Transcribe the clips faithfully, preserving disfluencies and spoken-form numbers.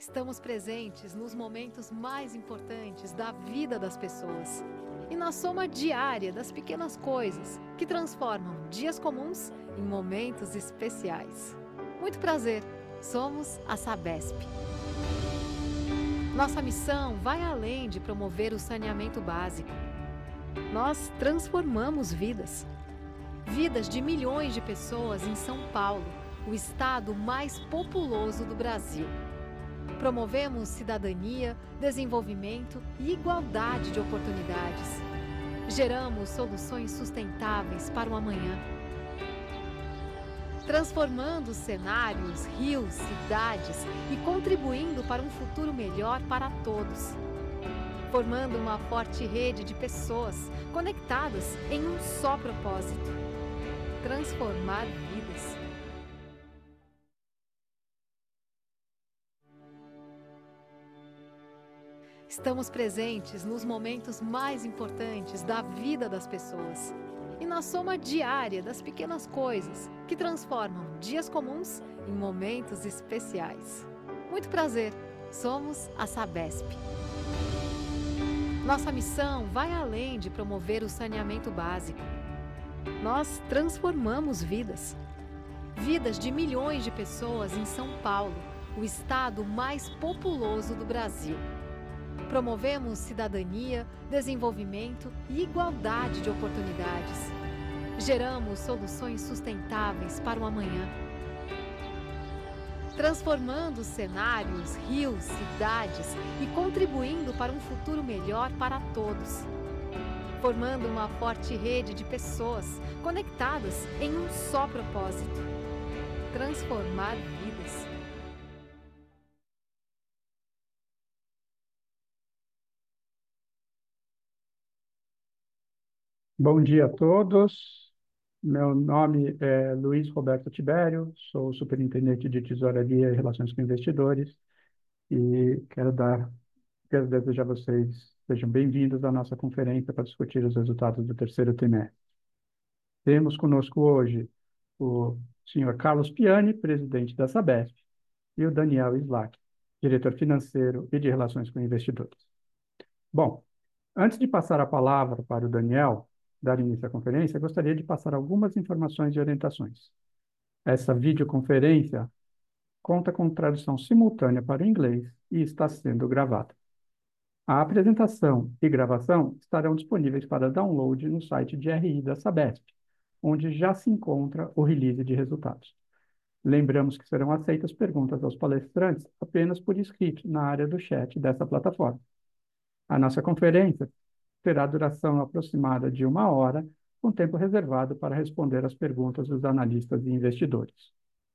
Estamos presentes nos momentos mais importantes da vida das pessoas e na soma diária das pequenas coisas que transformam dias comuns em momentos especiais. Muito prazer, somos a Sabesp. Nossa missão vai além de promover o saneamento básico. Nós transformamos vidas. Vidas de milhões de pessoas em São Paulo, o estado mais populoso do Brasil. Promovemos cidadania, desenvolvimento e igualdade de oportunidades. Geramos soluções sustentáveis para o amanhã. Transformando cenários, rios, cidades e contribuindo para um futuro melhor para todos. Formando uma forte rede de pessoas conectadas em um só propósito: transformar vidas. Estamos presentes nos momentos mais importantes da vida das pessoas e na soma diária das pequenas coisas que transformam dias comuns em momentos especiais. Muito prazer, somos a Sabesp. Nossa missão vai além de promover o saneamento básico. Nós transformamos vidas. Vidas de milhões de pessoas em São Paulo, o estado mais populoso do Brasil. Promovemos cidadania, desenvolvimento e igualdade de oportunidades. Geramos soluções sustentáveis para o amanhã. Transformando cenários, rios, cidades e contribuindo para um futuro melhor para todos. Formando uma forte rede de pessoas conectadas em um só propósito: transformar vidas. Bom dia a todos. Meu nome é Luiz Roberto Tibério, sou superintendente de tesouraria e relações com investidores e quero dar, quero desejar a vocês sejam bem-vindos à nossa conferência para discutir os resultados do terceiro trimestre. Temos conosco hoje o senhor Carlos Piani, presidente da Sabesp, e o Daniel Slack, diretor financeiro e de relações com investidores. Bom, antes de passar a palavra para o Daniel dar início à conferência, gostaria de passar algumas informações e orientações. Essa videoconferência conta com tradução simultânea para o inglês e está sendo gravada. A apresentação e gravação estarão disponíveis para download no site de R I da Sabesp, onde já se encontra o release de resultados. Lembramos que serão aceitas perguntas aos palestrantes apenas por escrito na área do chat dessa plataforma. A nossa conferência terá duração aproximada de uma hora, com tempo reservado para responder às perguntas dos analistas e investidores.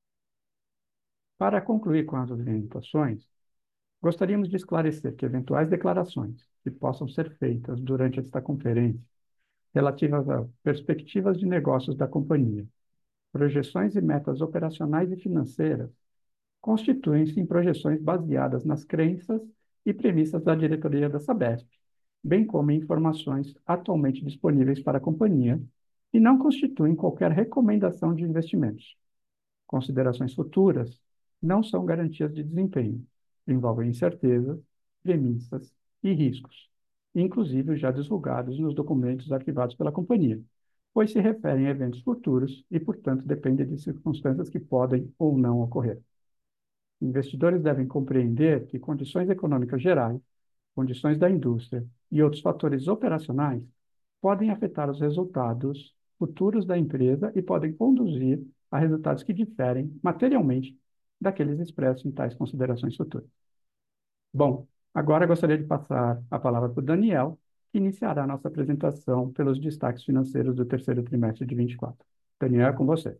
Para concluir com as orientações, gostaríamos de esclarecer que eventuais declarações que possam ser feitas durante esta conferência, relativas a perspectivas de negócios da companhia, projeções e metas operacionais e financeiras, constituem-se em projeções baseadas nas crenças e premissas da diretoria da Sabesp, bem como em informações atualmente disponíveis para a companhia, e não constituem qualquer recomendação de investimentos. Considerações futuras não são garantias de desempenho, envolvem incertezas, premissas e riscos, inclusive já divulgados nos documentos arquivados pela companhia, pois se referem a eventos futuros e, portanto, dependem de circunstâncias que podem ou não ocorrer. Investidores devem compreender que condições econômicas gerais, condições da indústria e outros fatores operacionais podem afetar os resultados futuros da empresa e podem conduzir a resultados que diferem materialmente daqueles expressos em tais considerações futuras. Bom, agora gostaria de passar a palavra para o Daniel, que iniciará a nossa apresentação pelos destaques financeiros do terceiro trimestre de vinte e quatro. Daniel, é com você.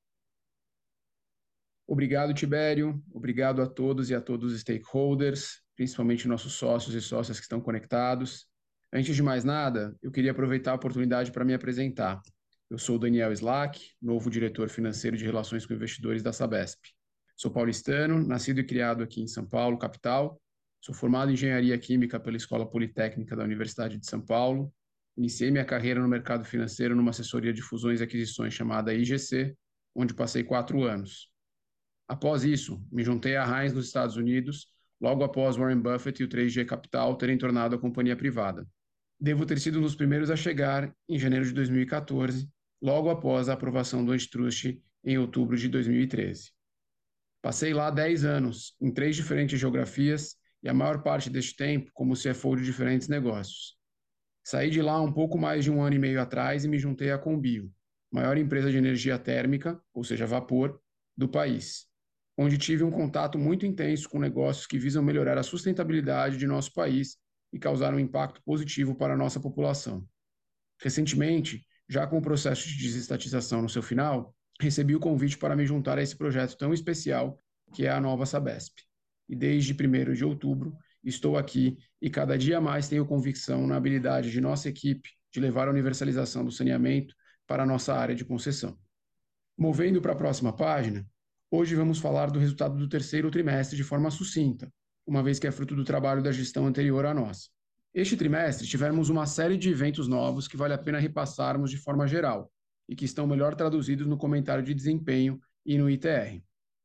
Obrigado, Tibério. Obrigado a todos e a todos os stakeholders, principalmente nossos sócios e sócias que estão conectados. Antes de mais nada, eu queria aproveitar a oportunidade para me apresentar. Eu sou o Daniel Slack, novo diretor financeiro de relações com investidores da Sabesp. Sou paulistano, nascido e criado aqui em São Paulo, capital. Sou formado em engenharia química pela Escola Politécnica da Universidade de São Paulo. Iniciei minha carreira no mercado financeiro numa assessoria de fusões e aquisições chamada I G C, onde passei quatro anos. Após isso, me juntei à Heinz nos Estados Unidos, logo após Warren Buffett e o três G Capital terem tornado a companhia privada. Devo ter sido um dos primeiros a chegar em janeiro de dois mil e quatorze, logo após a aprovação do antitrust em outubro de dois mil e treze. Passei lá dez anos, em três diferentes geografias, e a maior parte deste tempo como C F O de diferentes negócios. Saí de lá um pouco mais de um ano e meio atrás e me juntei à Combio, maior empresa de energia térmica, ou seja, vapor, do país, onde tive um contato muito intenso com negócios que visam melhorar a sustentabilidade de nosso país e causar um impacto positivo para a nossa população. Recentemente, já com o processo de desestatização no seu final, recebi o convite para me juntar a esse projeto tão especial que é a nova Sabesp. E desde primeiro de outubro, estou aqui e cada dia mais tenho convicção na habilidade de nossa equipe de levar a universalização do saneamento para a nossa área de concessão. Movendo para a próxima página, hoje vamos falar do resultado do terceiro trimestre de forma sucinta, uma vez que é fruto do trabalho da gestão anterior à nossa. Este trimestre tivemos uma série de eventos novos que vale a pena repassarmos de forma geral e que estão melhor traduzidos no comentário de desempenho e no I T R.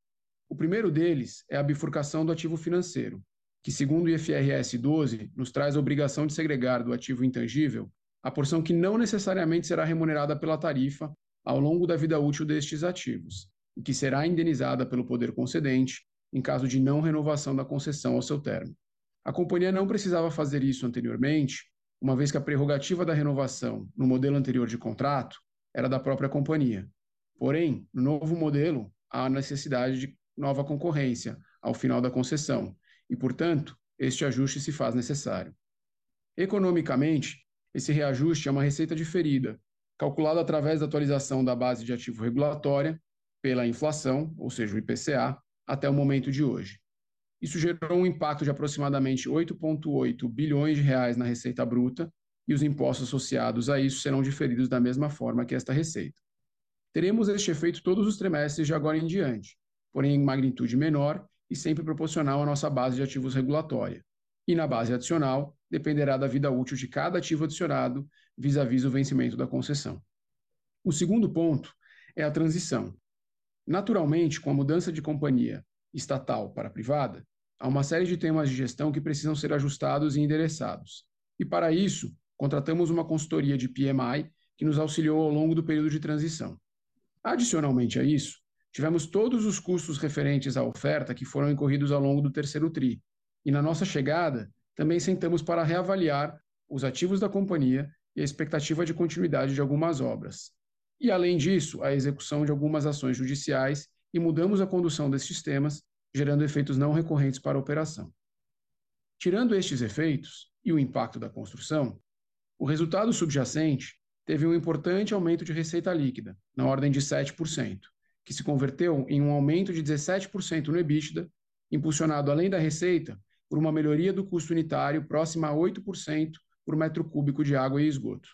O primeiro deles é a bifurcação do ativo financeiro, que, segundo o I F R S doze, nos traz a obrigação de segregar do ativo intangível a porção que não necessariamente será remunerada pela tarifa ao longo da vida útil destes ativos, e que será indenizada pelo poder concedente em caso de não renovação da concessão ao seu termo. A companhia não precisava fazer isso anteriormente, uma vez que a prerrogativa da renovação no modelo anterior de contrato era da própria companhia. Porém, no novo modelo, há a necessidade de nova concorrência ao final da concessão e, portanto, este ajuste se faz necessário. Economicamente, esse reajuste é uma receita diferida, calculada através da atualização da base de ativo regulatória pela inflação, ou seja, o I P C A, até o momento de hoje. Isso gerou um impacto de aproximadamente oito vírgula oito bilhões de reais na receita bruta e os impostos associados a isso serão diferidos da mesma forma que esta receita. Teremos este efeito todos os trimestres de agora em diante, porém em magnitude menor e sempre proporcional à nossa base de ativos regulatória. E na base adicional, dependerá da vida útil de cada ativo adicionado vis-à-vis o vencimento da concessão. O segundo ponto é a transição. Naturalmente, com a mudança de companhia estatal para privada, há uma série de temas de gestão que precisam ser ajustados e endereçados. E para isso, contratamos uma consultoria de P M I que nos auxiliou ao longo do período de transição. Adicionalmente a isso, tivemos todos os custos referentes à oferta que foram incorridos ao longo do terceiro tri. E na nossa chegada, também sentamos para reavaliar os ativos da companhia e a expectativa de continuidade de algumas obras. E, além disso, a execução de algumas ações judiciais e mudamos a condução destes temas, gerando efeitos não recorrentes para a operação. Tirando estes efeitos e o impacto da construção, o resultado subjacente teve um importante aumento de receita líquida, na ordem de sete por cento, que se converteu em um aumento de dezessete por cento no EBITDA, impulsionado além da receita por uma melhoria do custo unitário próxima a oito por cento por metro cúbico de água e esgoto.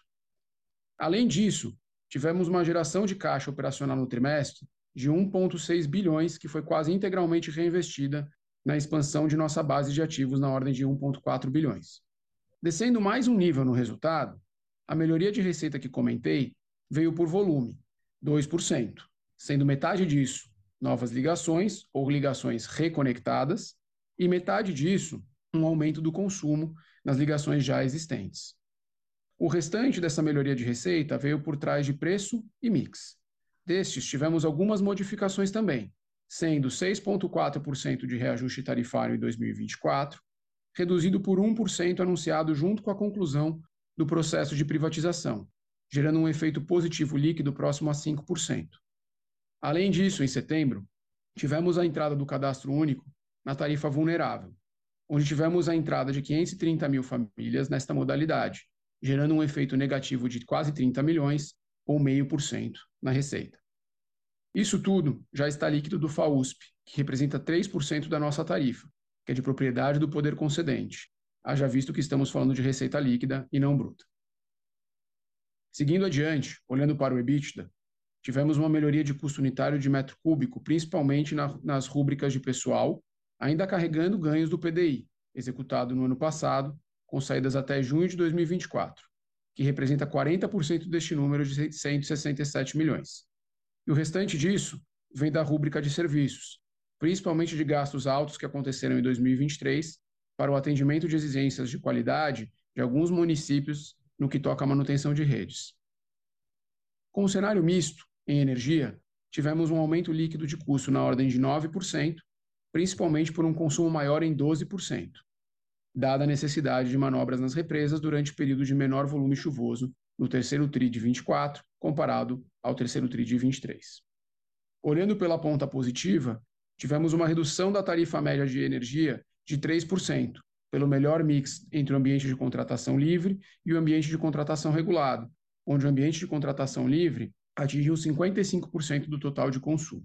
Além disso, tivemos uma geração de caixa operacional no trimestre de um vírgula seis bilhões, que foi quase integralmente reinvestida na expansão de nossa base de ativos na ordem de um vírgula quatro bilhões. Descendo mais um nível no resultado, a melhoria de receita que comentei veio por volume, dois por cento, sendo metade disso novas ligações ou ligações reconectadas e metade disso um aumento do consumo nas ligações já existentes. O restante dessa melhoria de receita veio por trás de preço e mix. Destes, tivemos algumas modificações também, sendo seis vírgula quatro por cento de reajuste tarifário em dois mil e vinte e quatro, reduzido por um por cento anunciado junto com a conclusão do processo de privatização, gerando um efeito positivo líquido próximo a cinco por cento. Além disso, em setembro, tivemos a entrada do cadastro único na tarifa vulnerável, onde tivemos a entrada de quinhentas e trinta mil famílias nesta modalidade, gerando um efeito negativo de quase trinta milhões, ou zero vírgula cinco por cento, na receita. Isso tudo já está líquido do FAUSP, que representa três por cento da nossa tarifa, que é de propriedade do poder concedente, haja visto que estamos falando de receita líquida e não bruta. Seguindo adiante, olhando para o EBITDA, tivemos uma melhoria de custo unitário de metro cúbico, principalmente na, nas rúbricas de pessoal, ainda carregando ganhos do P D I, executado no ano passado, com saídas até junho de dois mil e vinte e quatro, que representa quarenta por cento deste número de cento e sessenta e sete milhões. E o restante disso vem da rúbrica de serviços, principalmente de gastos altos que aconteceram em dois mil e vinte e três, para o atendimento de exigências de qualidade de alguns municípios no que toca à manutenção de redes. Com o cenário misto em energia, tivemos um aumento líquido de custo na ordem de nove por cento, principalmente por um consumo maior em doze por cento, dada a necessidade de manobras nas represas durante o período de menor volume chuvoso no terceiro tri de vinte e quatro, comparado ao terceiro tri de vinte e três. Olhando pela ponta positiva, tivemos uma redução da tarifa média de energia de três por cento, pelo melhor mix entre o ambiente de contratação livre e o ambiente de contratação regulado, onde o ambiente de contratação livre atingiu cinquenta e cinco por cento do total de consumo.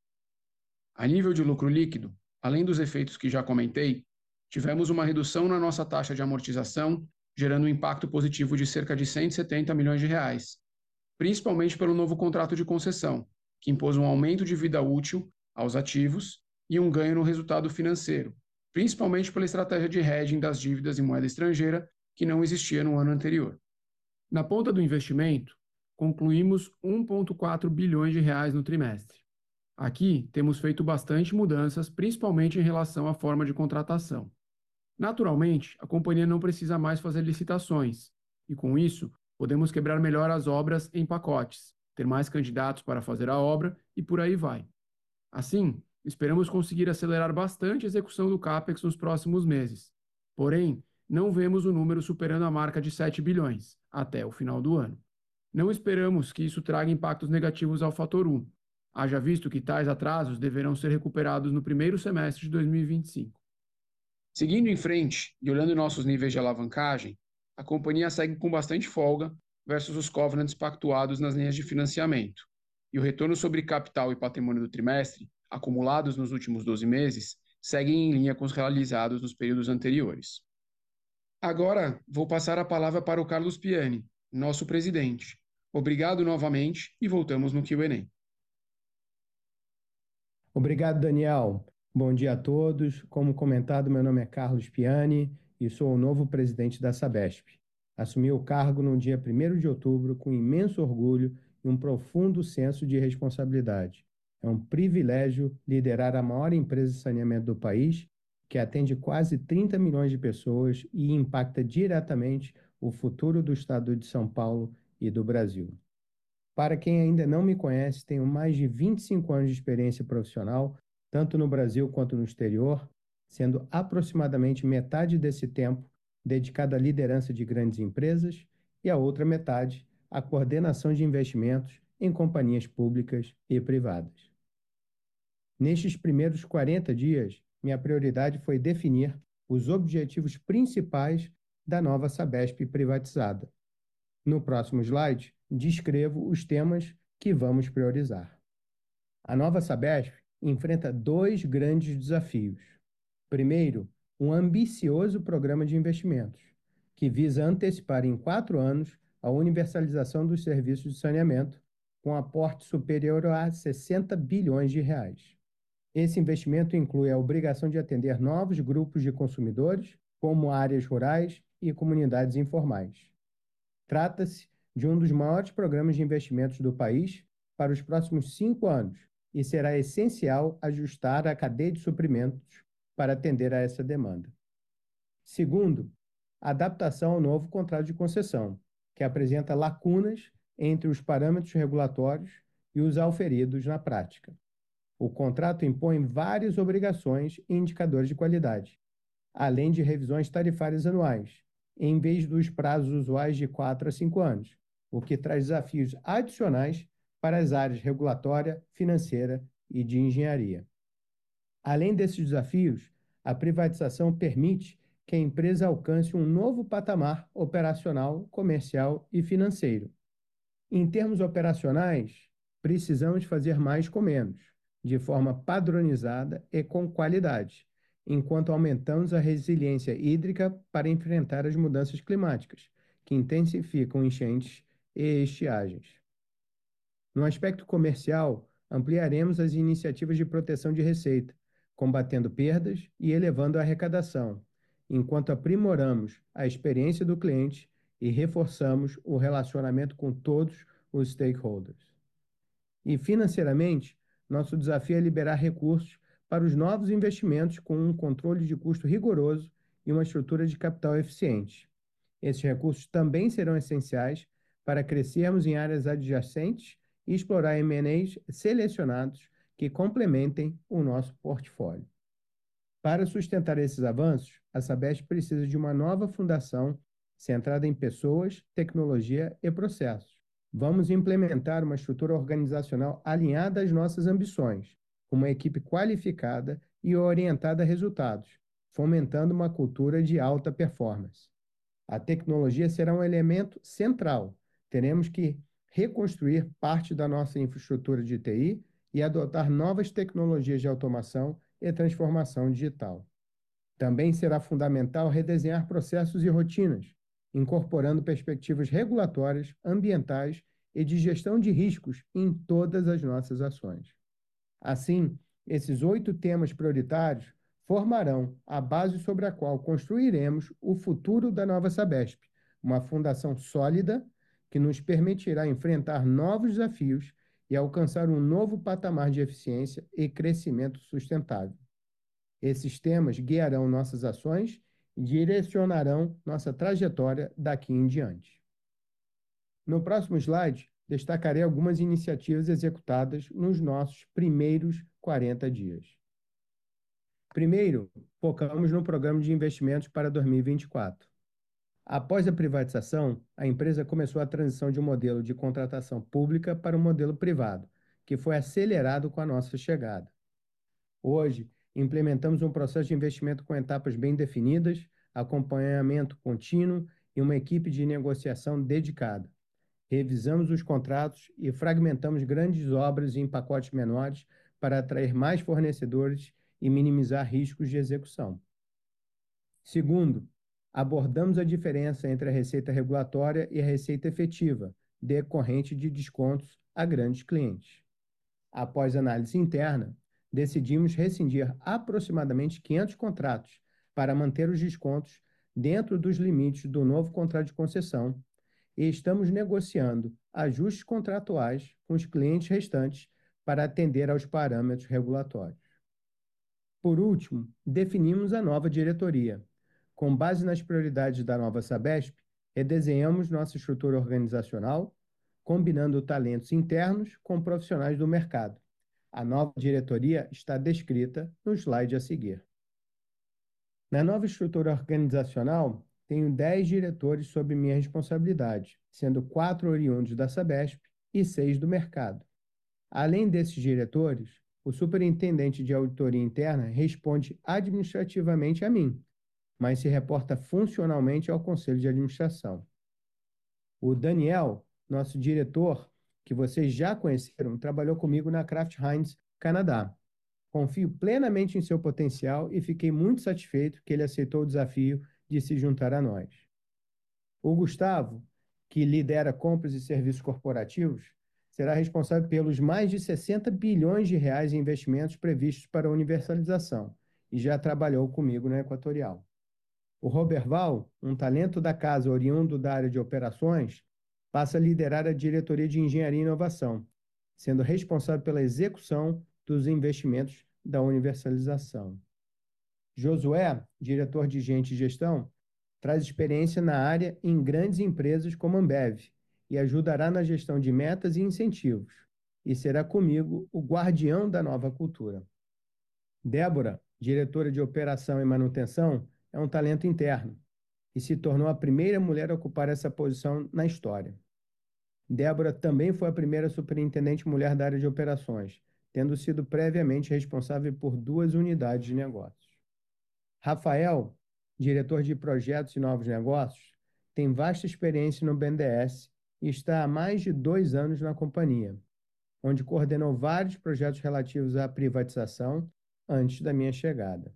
A nível de lucro líquido, além dos efeitos que já comentei, tivemos uma redução na nossa taxa de amortização, gerando um impacto positivo de cerca de cento e setenta milhões de reais, principalmente pelo novo contrato de concessão, que impôs um aumento de vida útil aos ativos e um ganho no resultado financeiro, principalmente pela estratégia de hedging das dívidas em moeda estrangeira, que não existia no ano anterior. Na ponta do investimento, concluímos um vírgula quatro bilhões de reais no trimestre. Aqui temos feito bastante mudanças, principalmente em relação à forma de contratação. Naturalmente, a companhia não precisa mais fazer licitações, e com isso, podemos quebrar melhor as obras em pacotes, ter mais candidatos para fazer a obra e por aí vai. Assim, esperamos conseguir acelerar bastante a execução do CAPEX nos próximos meses. Porém, não vemos o número superando a marca de sete bilhões até o final do ano. Não esperamos que isso traga impactos negativos ao fator um, haja visto que tais atrasos deverão ser recuperados no primeiro semestre de dois mil e vinte e cinco. Seguindo em frente e olhando nossos níveis de alavancagem, a companhia segue com bastante folga versus os covenants pactuados nas linhas de financiamento, e o retorno sobre capital e patrimônio do trimestre, acumulados nos últimos doze meses, seguem em linha com os realizados nos períodos anteriores. Agora, vou passar a palavra para o Carlos Piani, nosso presidente. Obrigado novamente e voltamos no Q and A. Obrigado, Daniel. Bom dia a todos. Como comentado, meu nome é Carlos Piani e sou o novo presidente da Sabesp. Assumi o cargo no dia primeiro de outubro com imenso orgulho e um profundo senso de responsabilidade. É um privilégio liderar a maior empresa de saneamento do país, que atende quase trinta milhões de pessoas e impacta diretamente o futuro do estado de São Paulo e do Brasil. Para quem ainda não me conhece, tenho mais de vinte e cinco anos de experiência profissional, tanto no Brasil quanto no exterior, sendo aproximadamente metade desse tempo dedicado à liderança de grandes empresas e a outra metade à coordenação de investimentos em companhias públicas e privadas. Nestes primeiros quarenta dias, minha prioridade foi definir os objetivos principais da nova Sabesp privatizada. No próximo slide, descrevo os temas que vamos priorizar. A nova Sabesp enfrenta dois grandes desafios. Primeiro, um ambicioso programa de investimentos, que visa antecipar em quatro anos a universalização dos serviços de saneamento, com aporte superior a sessenta bilhões de reais. Esse investimento inclui a obrigação de atender novos grupos de consumidores, como áreas rurais e comunidades informais. Trata-se de um dos maiores programas de investimentos do país para os próximos cinco anos e será essencial ajustar a cadeia de suprimentos para atender a essa demanda. Segundo, a adaptação ao novo contrato de concessão, que apresenta lacunas entre os parâmetros regulatórios e os auferidos na prática. O contrato impõe várias obrigações e indicadores de qualidade, além de revisões tarifárias anuais, em vez dos prazos usuais de quatro a cinco anos, o que traz desafios adicionais para as áreas regulatória, financeira e de engenharia. Além desses desafios, a privatização permite que a empresa alcance um novo patamar operacional, comercial e financeiro. Em termos operacionais, precisamos fazer mais com menos, de forma padronizada e com qualidade, enquanto aumentamos a resiliência hídrica para enfrentar as mudanças climáticas, que intensificam enchentes e estiagens. No aspecto comercial, ampliaremos as iniciativas de proteção de receita, combatendo perdas e elevando a arrecadação, enquanto aprimoramos a experiência do cliente e reforçamos o relacionamento com todos os stakeholders. E financeiramente, nosso desafio é liberar recursos para os novos investimentos com um controle de custo rigoroso e uma estrutura de capital eficiente. Esses recursos também serão essenciais para crescermos em áreas adjacentes e explorar M and As selecionados que complementem o nosso portfólio. Para sustentar esses avanços, a Sabesp precisa de uma nova fundação centrada em pessoas, tecnologia e processos. Vamos implementar uma estrutura organizacional alinhada às nossas ambições, com uma equipe qualificada e orientada a resultados, fomentando uma cultura de alta performance. A tecnologia será um elemento central. Teremos que reconstruir parte da nossa infraestrutura de T I e adotar novas tecnologias de automação e transformação digital. Também será fundamental redesenhar processos e rotinas, incorporando perspectivas regulatórias, ambientais e de gestão de riscos em todas as nossas ações. Assim, esses oito temas prioritários formarão a base sobre a qual construiremos o futuro da nova Sabesp, uma fundação sólida que nos permitirá enfrentar novos desafios e alcançar um novo patamar de eficiência e crescimento sustentável. Esses temas guiarão nossas ações e direcionarão nossa trajetória daqui em diante. No próximo slide, destacarei algumas iniciativas executadas nos nossos primeiros quarenta dias. Primeiro, focamos no programa de investimentos para dois mil e vinte e quatro. Após a privatização, a empresa começou a transição de um modelo de contratação pública para um modelo privado, que foi acelerado com a nossa chegada. Hoje, implementamos um processo de investimento com etapas bem definidas, acompanhamento contínuo e uma equipe de negociação dedicada. Revisamos os contratos e fragmentamos grandes obras em pacotes menores para atrair mais fornecedores e minimizar riscos de execução. Segundo, abordamos a diferença entre a receita regulatória e a receita efetiva, decorrente de descontos a grandes clientes. Após análise interna, decidimos rescindir aproximadamente quinhentos contratos para manter os descontos dentro dos limites do novo contrato de concessão e estamos negociando ajustes contratuais com os clientes restantes para atender aos parâmetros regulatórios. Por último, definimos a nova diretoria. Com base nas prioridades da nova Sabesp, redesenhamos nossa estrutura organizacional, combinando talentos internos com profissionais do mercado. A nova diretoria está descrita no slide a seguir. Na nova estrutura organizacional, tenho dez diretores sob minha responsabilidade, sendo quatro oriundos da Sabesp e seis do mercado. Além desses diretores, o superintendente de auditoria interna responde administrativamente a mim, mas se reporta funcionalmente ao conselho de administração. O Daniel, nosso diretor, que vocês já conheceram, trabalhou comigo na Kraft Heinz, Canadá. Confio plenamente em seu potencial e fiquei muito satisfeito que ele aceitou o desafio de se juntar a nós. O Gustavo, que lidera compras e serviços corporativos, será responsável pelos mais de sessenta bilhões de reais em investimentos previstos para a universalização e já trabalhou comigo na Equatorial. O Roberval, um talento da casa oriundo da área de operações, passa a liderar a diretoria de engenharia e inovação, sendo responsável pela execução dos investimentos da universalização. Josué, diretor de Gente e Gestão, traz experiência na área em grandes empresas como Ambev e ajudará na gestão de metas e incentivos, e será comigo o guardião da nova cultura. Débora, diretora de Operação e Manutenção, é um talento interno e se tornou a primeira mulher a ocupar essa posição na história. Débora também foi a primeira superintendente mulher da área de operações, tendo sido previamente responsável por duas unidades de negócios. Rafael, diretor de Projetos e Novos Negócios, tem vasta experiência no B N D E S e está há mais de dois anos na companhia, onde coordenou vários projetos relativos à privatização antes da minha chegada.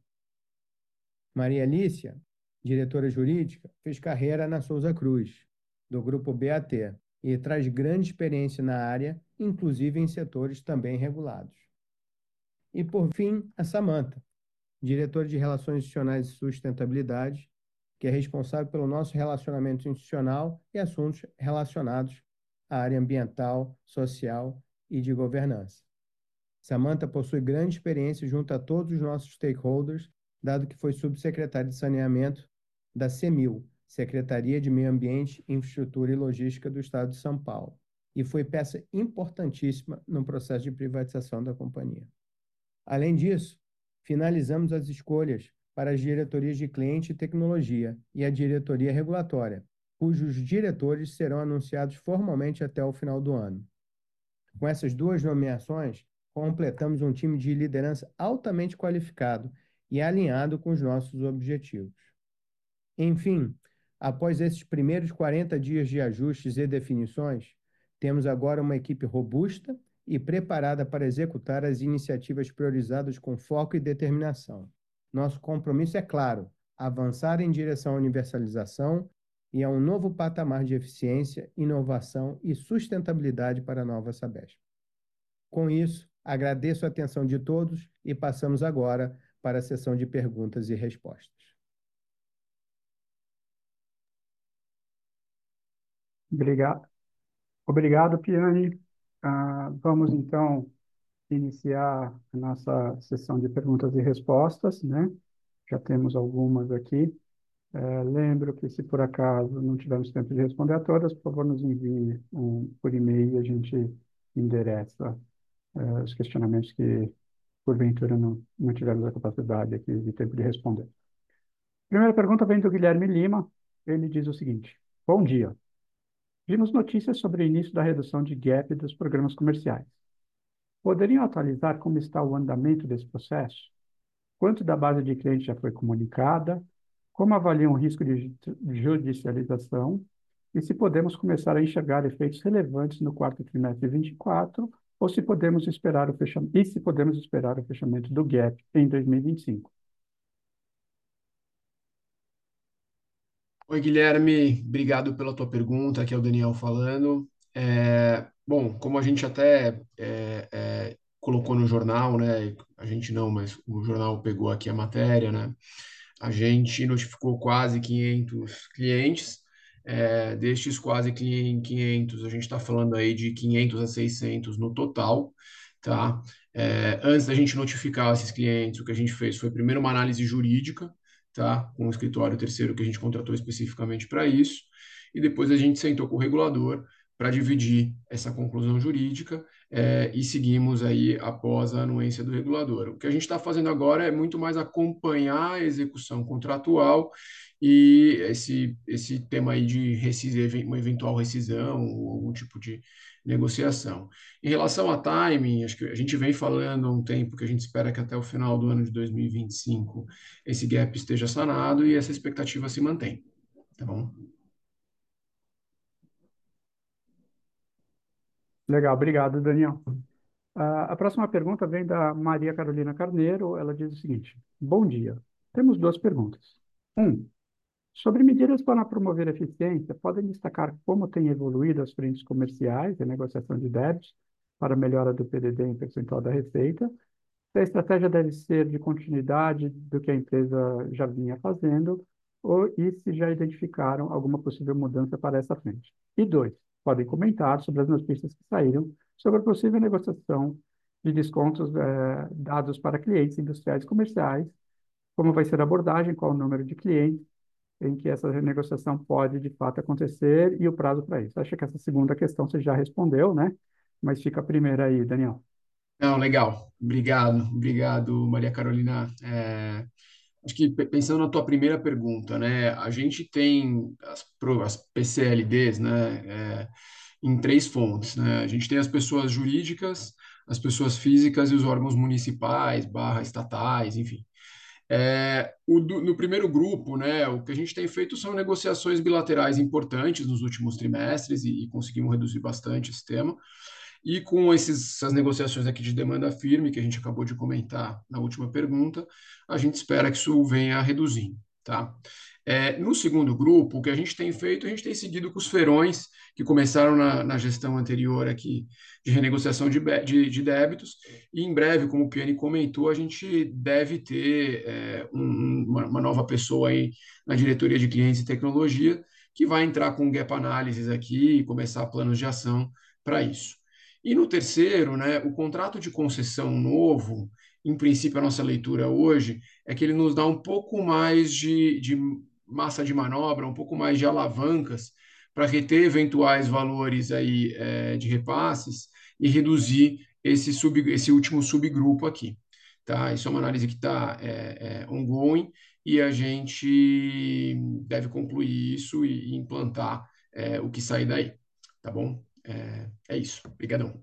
Maria Alicia, diretora jurídica, fez carreira na Souza Cruz, do Grupo B A T, e traz grande experiência na área, inclusive em setores também regulados. E, por fim, a Samantha, diretora de Relações Institucionais e Sustentabilidade, que é responsável pelo nosso relacionamento institucional e assuntos relacionados à área ambiental, social e de governança. Samantha possui grande experiência junto a todos os nossos stakeholders, dado que foi subsecretária de Saneamento da CEMIL, Secretaria de Meio Ambiente, Infraestrutura e Logística do Estado de São Paulo, e foi peça importantíssima no processo de privatização da companhia. Além disso, finalizamos as escolhas para as diretorias de cliente e tecnologia e a diretoria regulatória, cujos diretores serão anunciados formalmente até o final do ano. Com essas duas nomeações, completamos um time de liderança altamente qualificado e alinhado com os nossos objetivos. Enfim, após esses primeiros quarenta dias de ajustes e definições, temos agora uma equipe robusta e preparada para executar as iniciativas priorizadas com foco e determinação. Nosso compromisso é claro: avançar em direção à universalização e a um novo patamar de eficiência, inovação e sustentabilidade para a nova Sabesp. Com isso, agradeço a atenção de todos e passamos agora para a sessão de perguntas e respostas. Obrigado, Obrigado, Piani. Ah, vamos, então, iniciar a nossa sessão de perguntas e respostas, né? Já temos algumas aqui. É, lembro que, se por acaso não tivermos tempo de responder a todas, por favor, nos envie um, por e-mail e a gente endereça é, os questionamentos que, porventura, não, não tivermos a capacidade aqui de tempo de responder. Primeira pergunta vem do Guilherme Lima. Ele diz o seguinte: Bom dia. Vimos notícias sobre o início da redução de gap dos programas comerciais. Poderiam atualizar como está o andamento desse processo? Quanto da base de clientes já foi comunicada? Como avaliam o risco de judicialização? E se podemos começar a enxergar efeitos relevantes no quarto trimestre de vinte e quatro, ou se podemos esperar o fechamento, e se podemos esperar o fechamento do gap em dois mil e vinte e cinco? Oi, Guilherme, obrigado pela tua pergunta. Aqui é o Daniel falando. É, bom, como a gente até é, é, colocou no jornal, né? A gente não, mas o jornal pegou aqui a matéria, né? A gente notificou quase quinhentos clientes. É, destes quase quinhentos, a gente está falando aí de quinhentos a seiscentos no total, tá? É, antes da gente notificar esses clientes, o que a gente fez foi primeiro uma análise jurídica, tá? Com o escritório terceiro que a gente contratou especificamente para isso, e depois a gente sentou com o regulador para dividir essa conclusão jurídica é, e seguimos aí após a anuência do regulador. O que a gente está fazendo agora é muito mais acompanhar a execução contratual e esse, esse tema aí de rescisão, uma eventual rescisão ou algum tipo de negociação. Em relação a timing, acho que a gente vem falando há um tempo que a gente espera que até o final do ano de dois mil e vinte e cinco esse gap esteja sanado e essa expectativa se mantém, tá bom? Legal, obrigado, Daniel. Ah, a próxima pergunta vem da Maria Carolina Carneiro. Ela diz o seguinte: Bom dia. Temos duas perguntas. Um, sobre medidas para promover a eficiência, podem destacar como têm evoluído as frentes comerciais e negociação de débitos para melhora do P D D em percentual da receita? Se a estratégia deve ser de continuidade do que a empresa já vinha fazendo, ou e se já identificaram alguma possível mudança para essa frente? E dois, podem comentar sobre as notícias que saíram sobre a possível negociação de descontos eh, dados para clientes industriais e comerciais, como vai ser a abordagem, qual o número de clientes em que essa renegociação pode, de fato, acontecer e o prazo para isso. Acho que essa segunda questão você já respondeu, né? Mas fica a primeira aí, Daniel. Não, legal. Obrigado, obrigado, Maria Carolina. É, acho que pe- pensando na tua primeira pergunta, né? A gente tem as, pro- as P C L Ds, né? É, em três fontes, né? A gente tem as pessoas jurídicas, as pessoas físicas e os órgãos municipais, barra estatais, enfim. É, o do- no primeiro grupo, né, o que a gente tem feito são negociações bilaterais importantes nos últimos trimestres e, e conseguimos reduzir bastante esse tema. E com esses, essas negociações aqui de demanda firme, que a gente acabou de comentar na última pergunta, a gente espera que isso venha reduzindo, tá? É, no segundo grupo, o que a gente tem feito, a gente tem seguido com os feirões que começaram na, na gestão anterior aqui de renegociação de, be- de, de débitos, e em breve, como o Piani comentou, a gente deve ter é, um- um, uma, uma nova pessoa aí na diretoria de clientes e tecnologia que vai entrar com gap analysis aqui e começar planos de ação para isso. E no terceiro, né, o contrato de concessão novo, em princípio, a nossa leitura hoje é que ele nos dá um pouco mais de, de massa de manobra, um pouco mais de alavancas para reter eventuais valores aí, é, de repasses e reduzir esse, sub, esse último subgrupo aqui. Tá? Isso é uma análise que está é, é, ongoing e a gente deve concluir isso e, e implantar é, o que sair daí. Tá bom? É, é isso. Obrigadão.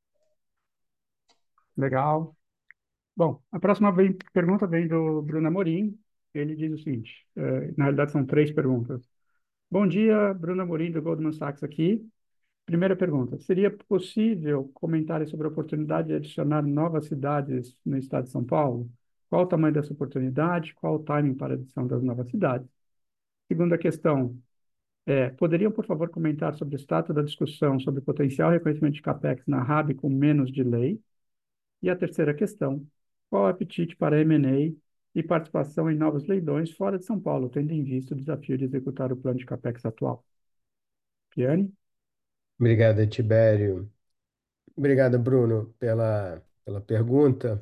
Legal. Bom, a próxima vem- pergunta vem do Bruno Amorim. Ele diz o seguinte, eh, na realidade são três perguntas. Bom dia, Bruno Amorim do Goldman Sachs aqui. Primeira pergunta, seria possível comentar sobre a oportunidade de adicionar novas cidades no estado de São Paulo? Qual o tamanho dessa oportunidade? Qual o timing para a adição das novas cidades? Segunda questão, é, poderiam, por favor, comentar sobre o status da discussão sobre potencial reconhecimento de CAPEX na R A B com menos delay? E a terceira questão, qual o apetite para M and A e participação em novos leilões fora de São Paulo, tendo em vista o desafio de executar o plano de CAPEX atual? Piani? Obrigado, Tibério. Obrigado, Bruno, pela, pela pergunta.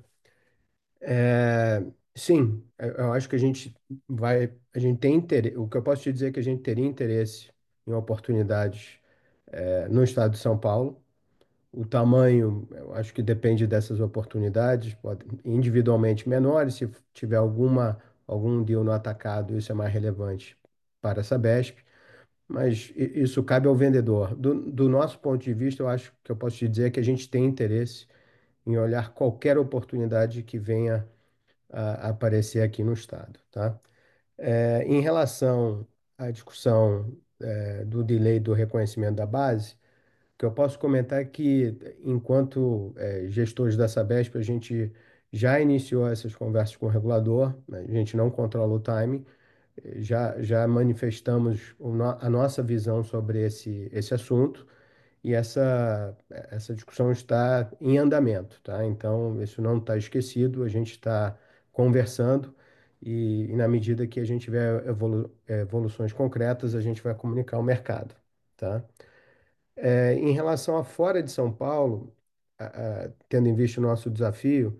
É, sim, eu eu acho que a gente vai, a gente tem interesse, o que eu posso te dizer é que a gente teria interesse em oportunidades é, no estado de São Paulo. O tamanho, eu acho que depende dessas oportunidades, pode, individualmente menores, se tiver alguma, algum deal no atacado, isso é mais relevante para a Sabesp, mas i- isso cabe ao vendedor. Do, do nosso ponto de vista, eu acho que eu posso te dizer que a gente tem interesse em olhar qualquer oportunidade que venha a, a aparecer aqui no estado, tá? É, em relação à discussão, é, do delay do reconhecimento da base, o que eu posso comentar é que, enquanto eh, gestores da Sabesp, a gente já iniciou essas conversas com o regulador, né? A gente não controla o timing, eh, já, já manifestamos o no- a nossa visão sobre esse, esse assunto e essa, essa discussão está em andamento, tá? Então, isso não está esquecido, a gente está conversando e, e na medida que a gente tiver evolu- eh, evoluções concretas, a gente vai comunicar ao mercado, tá? É, em relação a fora de São Paulo, a- a- tendo em vista o nosso desafio,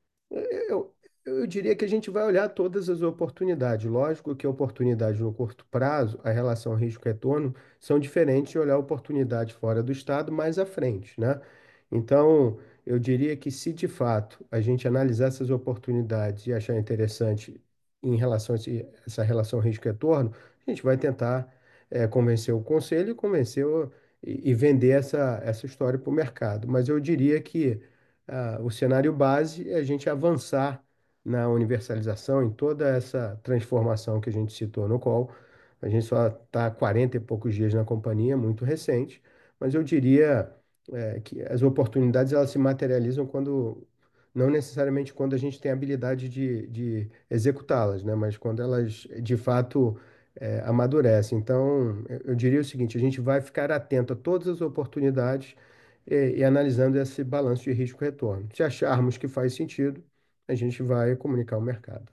eu, eu diria que a gente vai olhar todas as oportunidades. Lógico que a oportunidade no curto prazo, a relação risco-retorno, são diferentes de olhar oportunidade fora do estado mais à frente, né? Então, eu diria que se de fato a gente analisar essas oportunidades e achar interessante em relação a esse- essa relação risco-retorno, a gente vai tentar eh, convencer o conselho e convencer o- e, e vender essa, essa história para o mercado. Mas eu diria que ah, o cenário base é a gente avançar na universalização, em toda essa transformação que a gente citou no call. A gente só está há quarenta e poucos dias na companhia, muito recente, mas eu diria é, que as oportunidades elas se materializam quando, não necessariamente quando a gente tem a habilidade de, de executá-las, né? Mas quando elas de fato é, amadurecem. Então, eu eu diria o seguinte: a gente vai ficar atento a todas as oportunidades e, e analisando esse balanço de risco-retorno. Se acharmos que faz sentido, a gente vai comunicar ao mercado.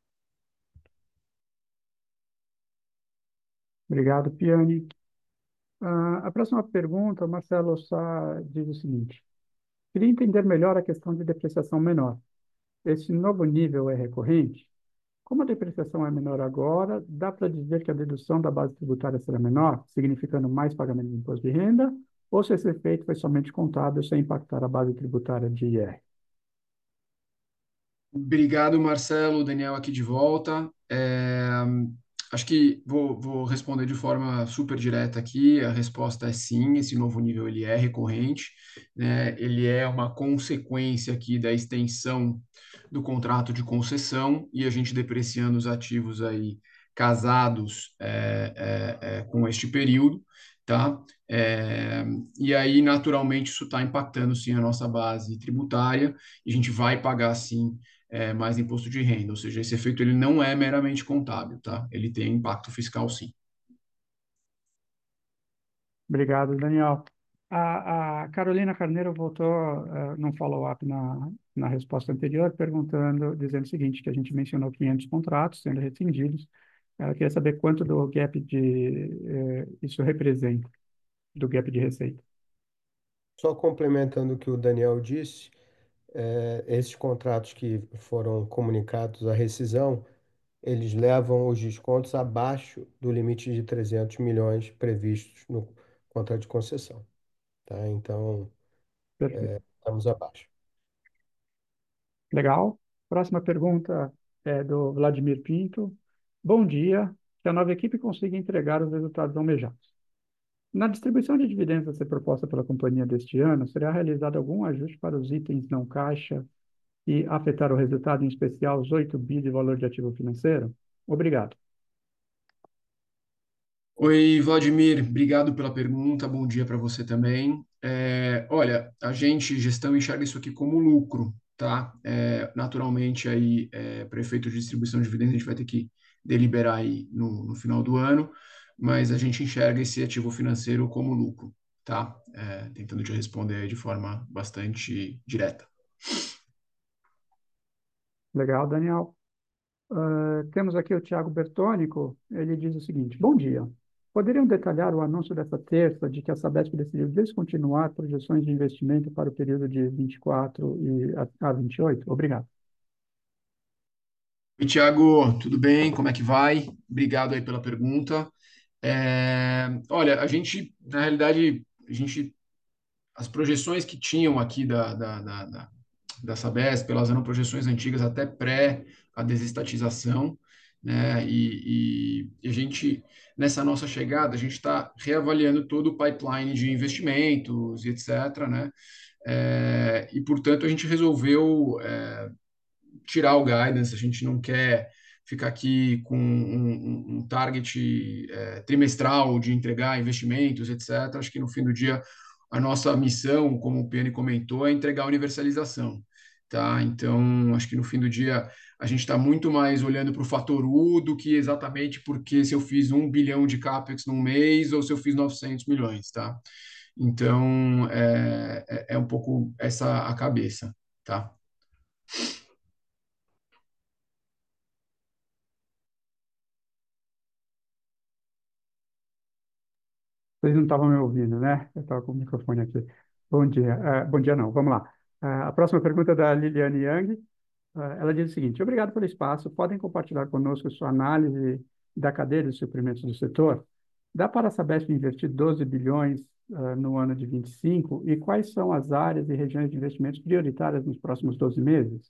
Obrigado, Piani. Ah, a próxima pergunta, o Marcelo Sá diz o seguinte: queria entender melhor a questão de depreciação menor. Esse novo nível é recorrente? Como a depreciação é menor agora, dá para dizer que a dedução da base tributária será menor, significando mais pagamento de imposto de renda, ou se esse efeito foi somente contábil sem impactar a base tributária de I R? Obrigado, Marcelo. Daniel aqui de volta. É, acho que vou, vou responder de forma super direta aqui. A resposta é sim, esse novo nível ele é recorrente, né? Ele é uma consequência aqui da extensão do contrato de concessão e a gente depreciando os ativos aí casados é, é, é, com este período, tá? É, e aí, naturalmente, isso está impactando sim a nossa base tributária e a gente vai pagar sim é, mais imposto de renda, ou seja, esse efeito ele não é meramente contábil, tá? Ele tem impacto fiscal, sim. Obrigado, Daniel. A, a Carolina Carneiro voltou uh, num follow-up na, na resposta anterior, perguntando, dizendo o seguinte, que a gente mencionou quinhentos contratos sendo rescindidos. Ela queria saber quanto do gap de eh, isso representa, do gap de receita. Só complementando o que o Daniel disse, eh, esses contratos que foram comunicados à rescisão, eles levam os descontos abaixo do limite de trezentos milhões previstos no contrato de concessão, tá? Então, Perfeito. estamos abaixo. Legal. Próxima pergunta é do Vladimir Pinto. Bom dia. Que a nova equipe consiga entregar os resultados almejados. Na distribuição de dividendos a ser proposta pela companhia deste ano, será realizado algum ajuste para os itens não caixa e afetar o resultado, em especial os oito bi de valor de ativo financeiro? Obrigado. Oi, Vladimir, obrigado pela pergunta. Bom dia para você também. É, olha, a gente, gestão, enxerga isso aqui como lucro, tá? É, naturalmente, aí, é, para efeito de distribuição de dividendos, a gente vai ter que deliberar aí no, no final do ano, mas a gente enxerga esse ativo financeiro como lucro, tá? É, tentando te responder aí de forma bastante direta. Legal, Daniel. Uh, temos aqui o Tiago Bertônico. Ele diz o seguinte: Bom dia. Poderiam detalhar o anúncio desta terça de que a Sabesp decidiu descontinuar projeções de investimento para o período de vinte e quatro e a, a vinte e oito? Obrigado. Oi, Tiago, tudo bem? Como é que vai? Obrigado aí pela pergunta. É, olha, a gente, na realidade, a gente, as projeções que tinham aqui da, da, da, da, da Sabesp, elas eram projeções antigas até pré a desestatização, né? E, e, e a gente, nessa nossa chegada, a gente está reavaliando todo o pipeline de investimentos e etc, né? É, e, portanto, a gente resolveu é, tirar o guidance, a gente não quer ficar aqui com um, um, um target é, trimestral de entregar investimentos, et cetera. Acho que no fim do dia a nossa missão, como o Piani comentou, é entregar a universalização. Tá? Então, acho que no fim do dia a gente está muito mais olhando para o fator U do que exatamente porque se eu fiz um bilhão de CAPEX num mês ou se eu fiz novecentos milhões, tá? Então, é, é, é um pouco essa a cabeça, tá? Vocês não estavam me ouvindo, né? Eu estava com o microfone aqui. Bom dia. Eh, bom dia, não. Vamos lá. Ah, a próxima pergunta é da Liliane Yang. Ah, ela diz o seguinte: Obrigado pelo espaço. Podem compartilhar conosco sua análise da cadeia de suprimentos do setor? Dá para a Sabesp investir doze bilhões ah, no ano de vinte e cinco? E quais são as áreas e regiões de investimentos prioritárias nos próximos doze meses?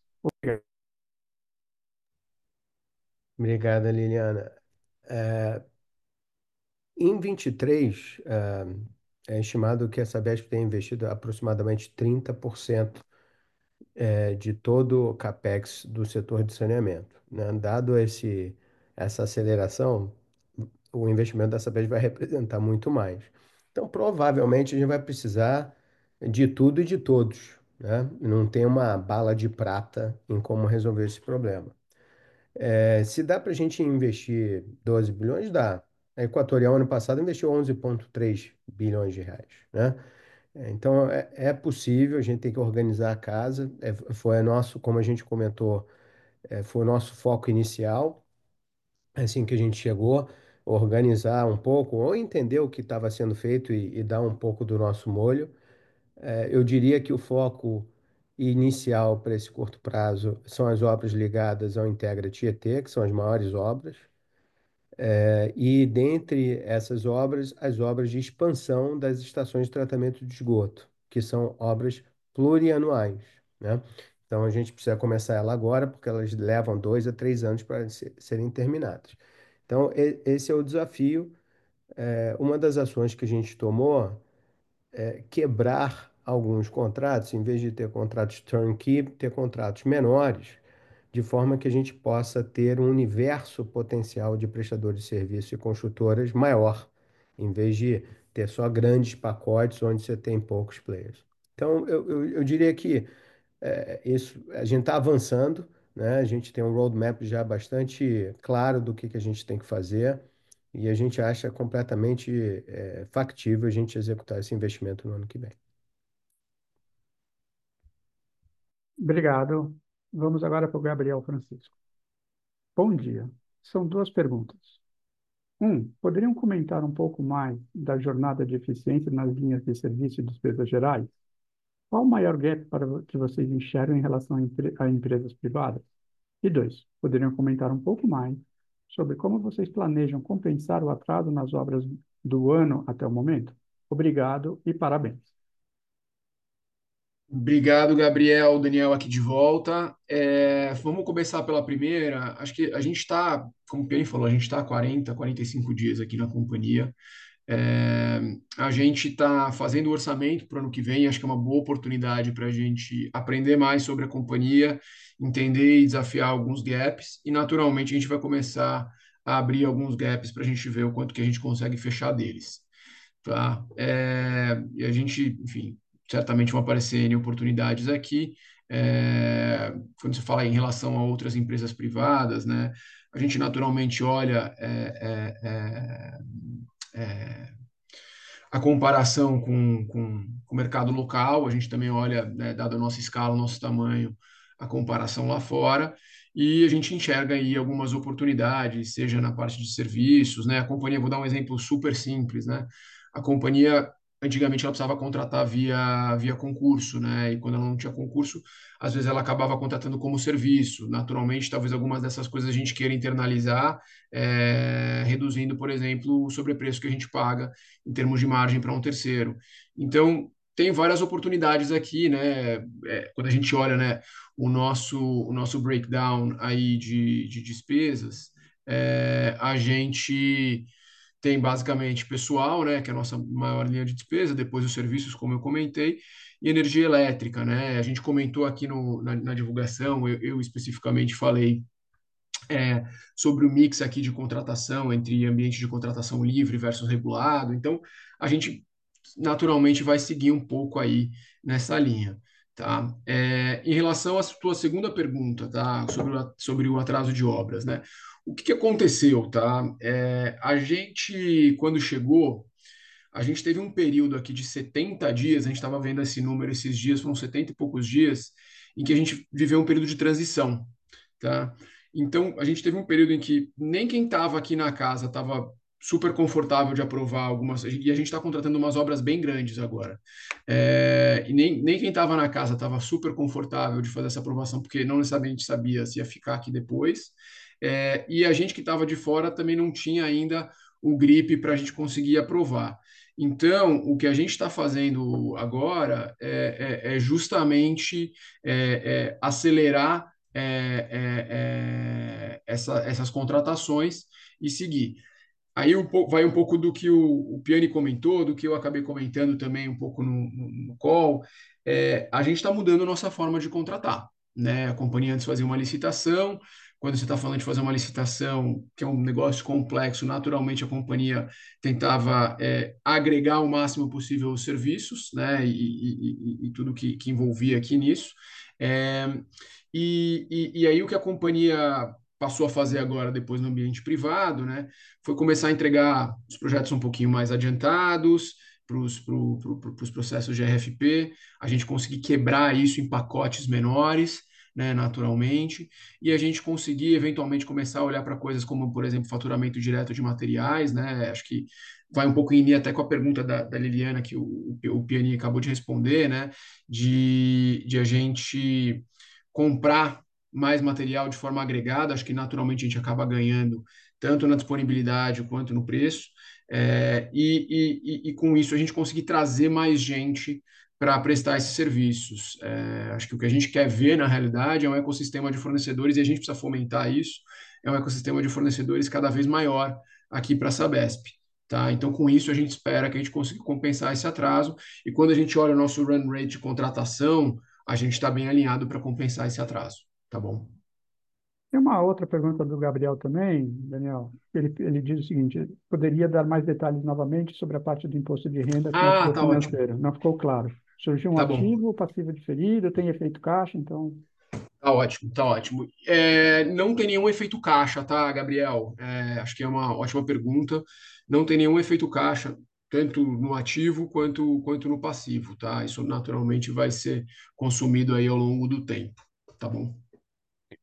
Obrigada, Liliana. É, em vinte e três, é, é estimado que a Sabesp tenha investido aproximadamente trinta por cento é, de todo o CAPEX do setor de saneamento, né? Dado esse, essa aceleração, o investimento da Sabesp vai representar muito mais. Então, provavelmente, a gente vai precisar de tudo e de todos, né? Não tem uma bala de prata em como resolver esse problema. É, se dá para a gente investir doze bilhões, dá. A Equatorial, ano passado, investiu onze vírgula três bilhões de reais, né? É, Então, é, é possível, a gente tem que organizar a casa. É, foi nosso, como a gente comentou, é, foi o nosso foco inicial, assim que a gente chegou, organizar um pouco, ou entender o que estava sendo feito e, e dar um pouco do nosso molho. É, eu diria que o foco inicial para esse curto prazo são as obras ligadas ao Integra Tietê, que são as maiores obras. É, e dentre essas obras, as obras de expansão das estações de tratamento de esgoto, que são obras plurianuais, né? Então a gente precisa começar ela agora, porque elas levam dois a três anos para se- serem terminadas. Então, e- esse é o desafio. É, uma das ações que a gente tomou é quebrar alguns contratos, em vez de ter contratos turnkey, ter contratos menores, de forma que a gente possa ter um universo potencial de prestadores de serviço e construtoras maior, em vez de ter só grandes pacotes onde você tem poucos players. Então, eu, eu, eu diria que é, isso, a gente está avançando, né? A gente tem um roadmap já bastante claro do que, que a gente tem que fazer e a gente acha completamente é, factível a gente executar esse investimento no ano que vem. Obrigado. Vamos agora para o Gabriel Francisco. Bom dia. São duas perguntas. Um, poderiam comentar um pouco mais da jornada de eficiência nas linhas de serviço e despesas gerais? Qual o maior gap para vo- que vocês enxergam em relação a, empre- a empresas privadas? E dois, poderiam comentar um pouco mais sobre como vocês planejam compensar o atraso nas obras do ano até o momento? Obrigado e parabéns. Obrigado, Gabriel. Daniel aqui de volta. É, vamos começar pela primeira. Acho que a gente está, como o Piani falou, a gente está há quarenta, quarenta e cinco dias aqui na companhia. É, a gente está fazendo o orçamento para o ano que vem. Acho que é uma boa oportunidade para a gente aprender mais sobre a companhia, entender e desafiar alguns gaps. E, naturalmente, a gente vai começar a abrir alguns gaps para a gente ver o quanto que a gente consegue fechar deles. Tá? É, e a gente, enfim, certamente vão aparecer N oportunidades aqui. É, quando se fala em relação a outras empresas privadas, né, a gente naturalmente olha é, é, é, é, a comparação com, com, com o mercado local, a gente também olha, né, dada a nossa escala, o nosso tamanho, a comparação lá fora, e a gente enxerga aí algumas oportunidades, seja na parte de serviços, né? A companhia, vou dar um exemplo super simples, né? A companhia, antigamente, ela precisava contratar via, via concurso, né? E quando ela não tinha concurso, às vezes ela acabava contratando como serviço. Naturalmente, talvez algumas dessas coisas a gente queira internalizar, é, reduzindo, por exemplo, o sobrepreço que a gente paga em termos de margem para um terceiro. Então, tem várias oportunidades aqui, né? É, quando a gente olha, né, o nosso, o nosso breakdown aí de, de despesas, é, a gente tem basicamente pessoal, né, que é a nossa maior linha de despesa, depois os serviços, como eu comentei, e energia elétrica, né? A gente comentou aqui no, na, na divulgação, eu, eu especificamente falei é, sobre o mix aqui de contratação entre ambiente de contratação livre versus regulado. Então, a gente naturalmente vai seguir um pouco aí nessa linha, tá? É, em relação à tua segunda pergunta, tá? Sobre o, sobre o atraso de obras, né? O que que aconteceu, tá? É, a gente, quando chegou, a gente teve um período aqui de setenta dias, a gente estava vendo esse número esses dias, foram setenta e poucos dias, em que a gente viveu um período de transição, tá? Então, a gente teve um período em que nem quem estava aqui na casa estava super confortável de aprovar algumas, e a gente está contratando umas obras bem grandes agora. É, e nem, nem quem estava na casa estava super confortável de fazer essa aprovação, porque não necessariamente sabia se ia ficar aqui depois. É, e a gente que estava de fora também não tinha ainda o grip para a gente conseguir aprovar. Então, o que a gente está fazendo agora é, é, é justamente é, é, acelerar é, é, é, essa, essas contratações e seguir. Aí um pouco, vai um pouco do que o, o Piani comentou, do que eu acabei comentando também um pouco no, no, no call. É, a gente está mudando a nossa forma de contratar, né? A companhia antes fazia uma licitação. Quando você está falando de fazer uma licitação, que é um negócio complexo, naturalmente a companhia tentava é, agregar o máximo possível os serviços, né? E, e, e, e tudo que, que envolvia aqui nisso. É, e, e, e aí o que a companhia passou a fazer agora, depois no ambiente privado, né? Foi começar a entregar os projetos um pouquinho mais adiantados para os pro, pro, pro, processos de R F P, a gente conseguir quebrar isso em pacotes menores, né, naturalmente, e a gente conseguir eventualmente começar a olhar para coisas como, por exemplo, faturamento direto de materiais, né? Acho que vai um pouco em linha até com a pergunta da, da Liliana que o, o Piani acabou de responder, né? De, de a gente comprar mais material de forma agregada, acho que naturalmente a gente acaba ganhando tanto na disponibilidade quanto no preço, é, e, e, e com isso a gente conseguir trazer mais gente para prestar esses serviços. É, acho que o que a gente quer ver na realidade é um ecossistema de fornecedores e a gente precisa fomentar isso, é um ecossistema de fornecedores cada vez maior aqui para a Sabesp. Tá? Então, com isso, a gente espera que a gente consiga compensar esse atraso. E quando a gente olha o nosso run rate de contratação, a gente está bem alinhado para compensar esse atraso. Tá bom? Tem uma outra pergunta do Gabriel também, Daniel. Ele, ele diz o seguinte: poderia dar mais detalhes novamente sobre a parte do imposto de renda com o Ah, ator tá ótimo. financeiro? Não ficou claro. Surgiu um Tá bom. ativo, passivo diferido, tem efeito caixa, então. Tá ótimo, tá ótimo. É, não tem nenhum efeito caixa, tá, Gabriel? É, acho que é uma ótima pergunta. Não tem nenhum efeito caixa, tanto no ativo quanto, quanto no passivo, tá? Isso naturalmente vai ser consumido aí ao longo do tempo, tá bom?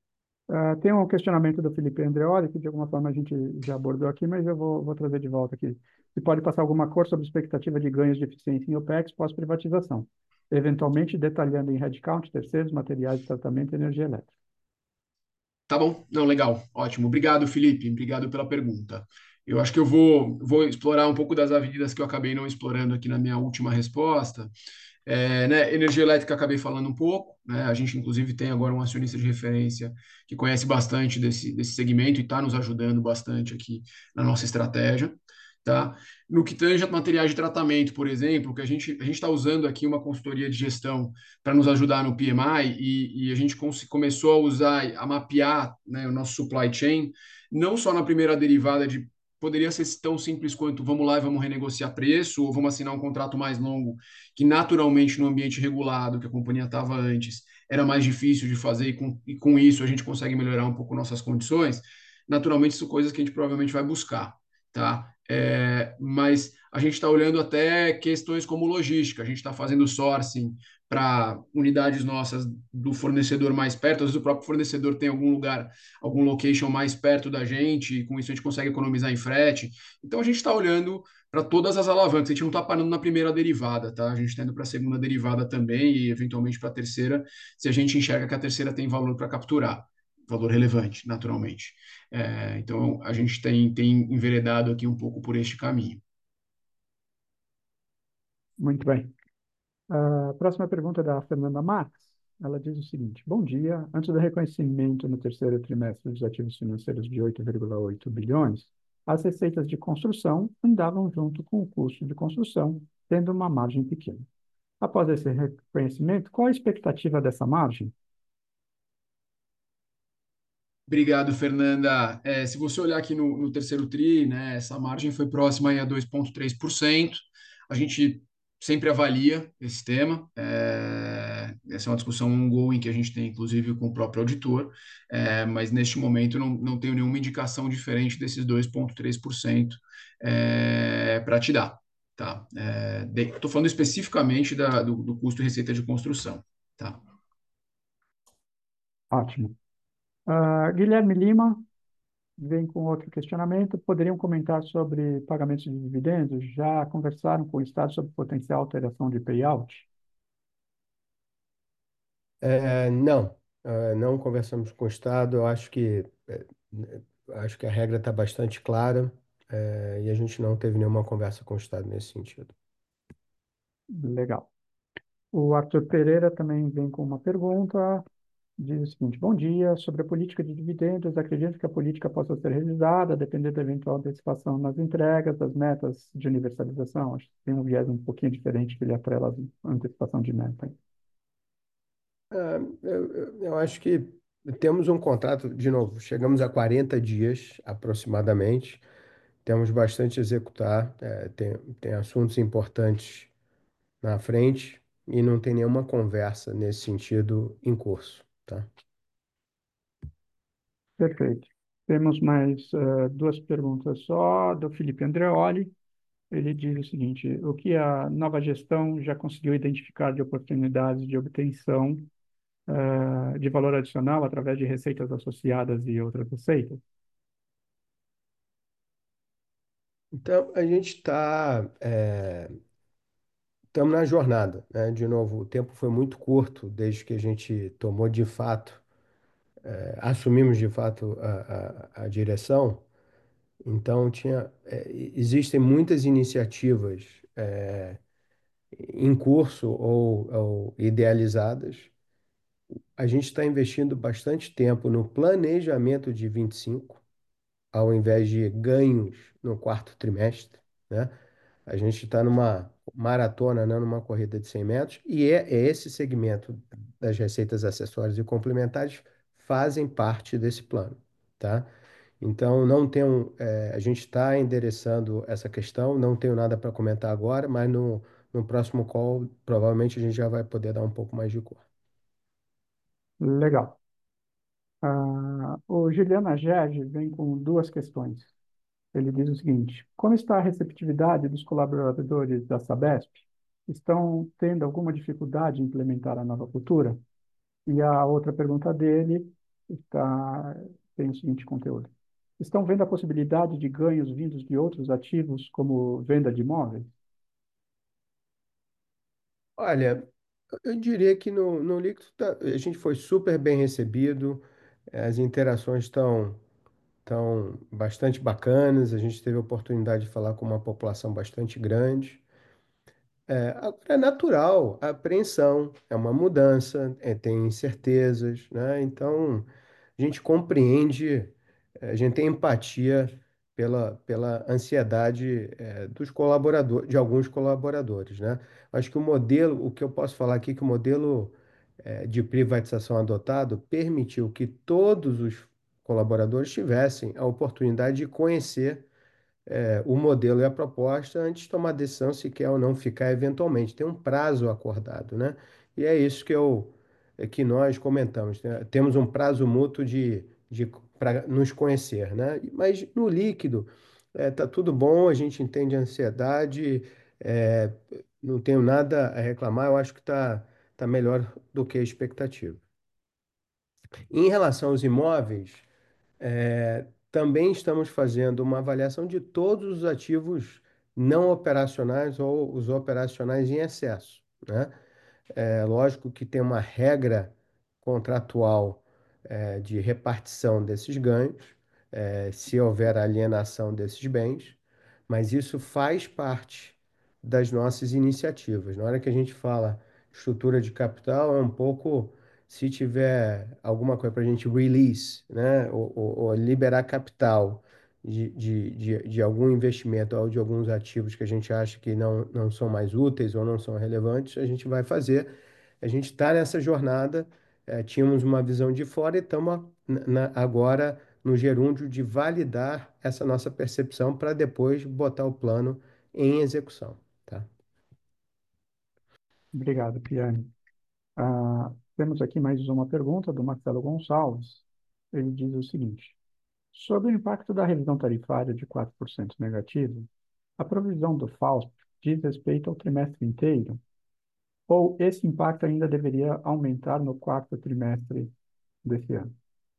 Ah, tem um questionamento do Felipe Andreoli, que de alguma forma a gente já abordou aqui, mas eu vou, vou trazer de volta aqui. Se pode passar alguma cor sobre expectativa de ganhos de eficiência em OPEX pós-privatização, eventualmente detalhando em headcount, terceiros, materiais de tratamento e energia elétrica. Tá bom, não, legal, ótimo. Obrigado, Felipe, obrigado pela pergunta. Eu acho que eu vou, vou explorar um pouco das avenidas que eu acabei não explorando aqui na minha última resposta. É, né, energia elétrica acabei falando um pouco, né? A gente, inclusive, tem agora um acionista de referência que conhece bastante desse, desse segmento e está nos ajudando bastante aqui na nossa estratégia, tá? No que tange a materiais de tratamento, por exemplo, que a gente a gente está usando aqui uma consultoria de gestão para nos ajudar no P M I e, e a gente cons- começou a usar, a mapear, né, o nosso supply chain, não só na primeira derivada de poderia ser tão simples quanto vamos lá e vamos renegociar preço ou vamos assinar um contrato mais longo que naturalmente no ambiente regulado que a companhia estava antes era mais difícil de fazer e com, e com isso a gente consegue melhorar um pouco nossas condições, naturalmente são coisas que a gente provavelmente vai buscar, tá? É, mas a gente está olhando até questões como logística, a gente está fazendo sourcing para unidades nossas do fornecedor mais perto, às vezes o próprio fornecedor tem algum lugar, algum location mais perto da gente, e com isso a gente consegue economizar em frete. Então a gente está olhando para todas as alavancas. A gente não está parando na primeira derivada, tá? A gente está indo para a segunda derivada também e, eventualmente, para a terceira, se a gente enxerga que a terceira tem valor para capturar, valor relevante, naturalmente. É, então, a gente tem, tem enveredado aqui um pouco por este caminho. Muito bem. A próxima pergunta é da Fernanda Marques. Ela diz o seguinte: Bom dia. Antes do reconhecimento no terceiro trimestre dos ativos financeiros de oito vírgula oito bilhões, as receitas de construção andavam junto com o custo de construção, tendo uma margem pequena. Após esse reconhecimento, qual a expectativa dessa margem? Obrigado, Fernanda. É, se você olhar aqui no, no terceiro TRI, né, essa margem foi próxima aí a dois vírgula três por cento. A gente sempre avalia esse tema. É, essa é uma discussão ongoing que a gente tem, inclusive, com o próprio auditor, é, mas neste momento não, não tenho nenhuma indicação diferente desses dois vírgula três por cento é, para te dar. Tá? Estou falando especificamente da, do, do custo e receita de construção. Tá? Ótimo. Ah, Guilherme Lima vem com outro questionamento. Poderiam comentar sobre pagamentos de dividendos? Já conversaram com o Estado sobre potencial alteração de payout? É, não, é, não conversamos com o Estado. Eu acho que, é, né, acho que a regra está bastante clara, é, e a gente não teve nenhuma conversa com o Estado nesse sentido. Legal. O Arthur Pereira também vem com uma pergunta. Diz o seguinte: Bom dia. Sobre a política de dividendos, acredito que a política possa ser revisada, depender da eventual antecipação nas entregas, das metas de universalização. Acho que tem um viés um pouquinho diferente que ele atrela a antecipação de meta. É, eu, eu eu acho que temos um contrato, de novo, chegamos a quarenta dias aproximadamente, temos bastante a executar, é, tem, tem assuntos importantes na frente e não tem nenhuma conversa nesse sentido em curso, tá? Perfeito. Temos mais eh, duas perguntas só, do Felipe Andreoli. Ele diz o seguinte: o que a nova gestão já conseguiu identificar de oportunidades de obtenção eh, de valor adicional através de receitas associadas e outras receitas? Então, a gente está, estamos na jornada, né? De novo, o tempo foi muito curto desde que a gente tomou de fato, eh, assumimos de fato a, a, a direção. Então, tinha, eh, existem muitas iniciativas eh, em curso ou, ou idealizadas. A gente está investindo bastante tempo no planejamento de vinte e cinco, ao invés de ganhos no quarto trimestre, né? A gente está numa maratona, não numa corrida de cem metros, e é, é esse segmento das receitas acessórias e complementares fazem parte desse plano, tá? Então, não tenho, é, a gente está endereçando essa questão, não tenho nada para comentar agora, mas no, no próximo call, provavelmente a gente já vai poder dar um pouco mais de cor. Legal. Ah, o Juliana Gerge vem com duas questões. Ele diz o seguinte: como está a receptividade dos colaboradores da Sabesp? Estão tendo alguma dificuldade em implementar a nova cultura? E a outra pergunta dele está, tem o seguinte conteúdo. Estão vendo a possibilidade de ganhos vindos de outros ativos, como venda de imóveis? Olha, eu diria que no, no líquido tá- a gente foi super bem recebido, as interações estão estão bastante bacanas, a gente teve a oportunidade de falar com uma população bastante grande. É, agora é natural, a apreensão é uma mudança, é, tem incertezas, né? Então, a gente compreende, eh, a gente tem empatia pela, pela ansiedade, eh, dos colaboradores, de alguns colaboradores, né? Acho que o modelo, o que eu posso falar aqui, é que o modelo, eh, de privatização adotado permitiu que todos os colaboradores tivessem a oportunidade de conhecer é, o modelo e a proposta antes de tomar a decisão se quer ou não ficar eventualmente. Tem um prazo acordado, né? E é isso que eu, é que nós comentamos, né? Temos um prazo mútuo de, de para nos conhecer, né? Mas no líquido, é, tá tudo bom, a gente entende a ansiedade, é, não tenho nada a reclamar, eu acho que tá, tá melhor do que a expectativa. Em relação aos imóveis, é, também estamos fazendo uma avaliação de todos os ativos não operacionais ou os operacionais em excesso, né? É lógico que tem uma regra contratual, é, de repartição desses ganhos, é, se houver alienação desses bens, mas isso faz parte das nossas iniciativas. Na hora que a gente fala estrutura de capital, é um pouco se tiver alguma coisa para a gente release, né, ou, ou- ou liberar capital de, de, de, de algum investimento ou de alguns ativos que a gente acha que não, não são mais úteis ou não são relevantes, a gente vai fazer. A gente está nessa jornada, eh, tínhamos uma visão de fora e estamos agora no gerúndio de validar essa nossa percepção para depois botar o plano em execução, tá? Obrigado, Piane. Ah, temos aqui mais uma pergunta do Marcelo Gonçalves. Ele diz o seguinte: sobre o impacto da revisão tarifária de quatro por cento negativo, a provisão do FAUSP diz respeito ao trimestre inteiro, ou esse impacto ainda deveria aumentar no quarto trimestre desse ano?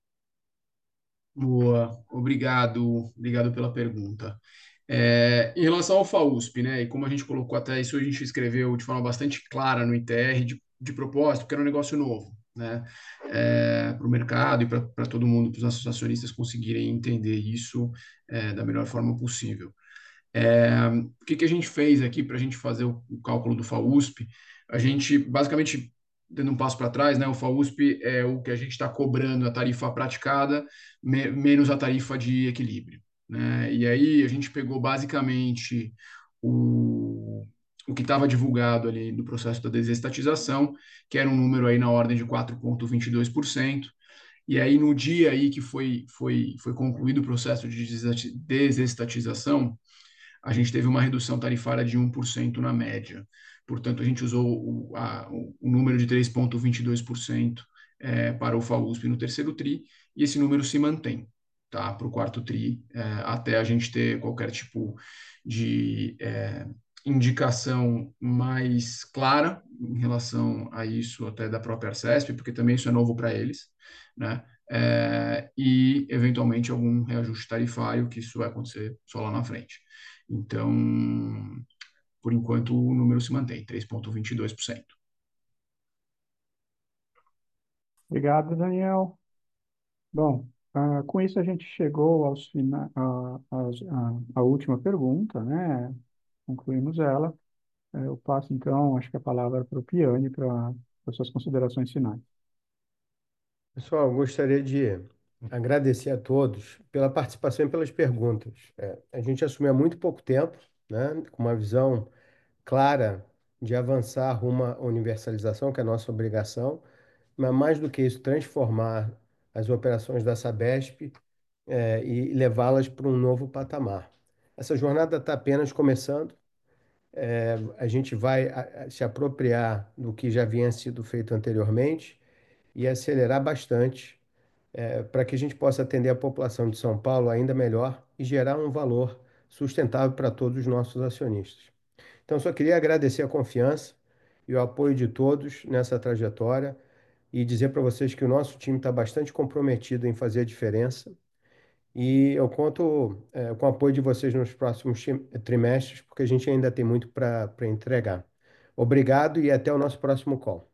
Boa, obrigado, obrigado pela pergunta. É, em relação ao FAUSP, né, e como a gente colocou até isso, a gente escreveu de forma bastante clara no I T R de, de propósito, porque era um negócio novo, né, para o mercado e para todo mundo, para os nossos acionistas conseguirem entender isso, é, da melhor forma possível. É, o que que a gente fez aqui para a gente fazer o, o cálculo do FAUSP? A gente, basicamente, dando um passo para trás, né, o FAUSP é o que a gente está cobrando a tarifa praticada, me- menos a tarifa de equilíbrio, né? E aí a gente pegou basicamente o, o que estava divulgado ali no processo da desestatização, que era um número aí na ordem de quatro vírgula vinte e dois por cento. E aí, no dia aí que foi, foi, foi concluído o processo de desestati- desestatização, a gente teve uma redução tarifária de um por cento na média. Portanto, a gente usou o, a, o número de três vírgula vinte e dois por cento é, para o FAUSP no terceiro TRI, e esse número se mantém, tá, para o quarto TRI, é, até a gente ter qualquer tipo de é, indicação mais clara em relação a isso, até da própria Arcesp, porque também isso é novo para eles, né? É, e, eventualmente, algum reajuste tarifário, que isso vai acontecer só lá na frente. Então, por enquanto, o número se mantém, três vírgula vinte e dois por cento. Obrigado, Daniel. Bom, ah, com isso a gente chegou aos fina, a, às- a, a última pergunta, né? Concluímos ela. Eh, Eu passo, então, acho que a palavra para o Piane para as suas considerações finais. Pessoal, eu gostaria de agradecer a todos pela participação e pelas perguntas. É, a gente assumiu há muito pouco tempo, né, com uma visão clara de avançar rumo à universalização, que é a nossa obrigação, mas mais do que isso, transformar as operações da Sabesp, é, e levá-las para um novo patamar. Essa jornada está apenas começando. É, a gente vai a- a- se apropriar do que já havia sido feito anteriormente e acelerar bastante, é, para que a gente possa atender a população de São Paulo ainda melhor e gerar um valor sustentável para todos os nossos acionistas. Então, só queria agradecer a confiança e o apoio de todos nessa trajetória e dizer para vocês que o nosso time está bastante comprometido em fazer a diferença. E eu conto, é, com o apoio de vocês nos próximos tri- trimestres, porque a gente ainda tem muito para para entregar. Obrigado e até o nosso próximo call.